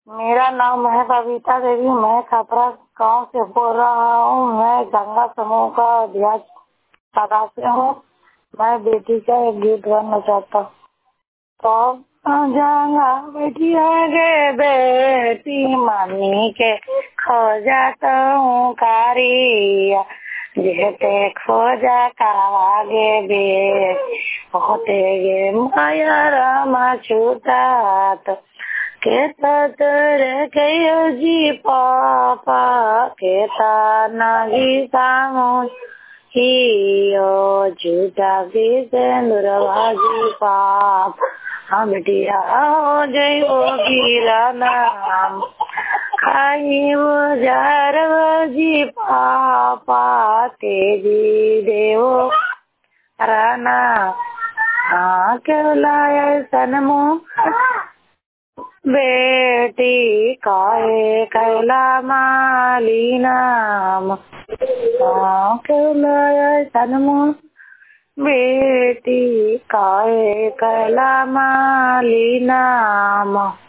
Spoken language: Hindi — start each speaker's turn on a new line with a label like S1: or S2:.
S1: मेरा नाम है बबीता देवी। मैं खपरा गांव से बोल रहा हूँ। मैं गंगा समूह का अध्यक्ष सदस्य हूँ। मैं बेटी का एक गीत गाना चाहता हूँ। तो जंगा बेटी आगे बेटी मम्मी के खो जाता हूँ कारिया जेते खोजा कागे बे होते गे माया रामा छूटा तो केता तर कयो जी पापा केता नागी सामो हियो झूठा भी सेंदुरवाजी पाप हम बिटिया हो जय वो गिरा नाम खाई वो जारवाजी पापा तेजी देवो राना हाँ केवलाय सनमो बेटी काए कैला माली नाम कैलाय सनमो बेटी काए कैला माली नाम।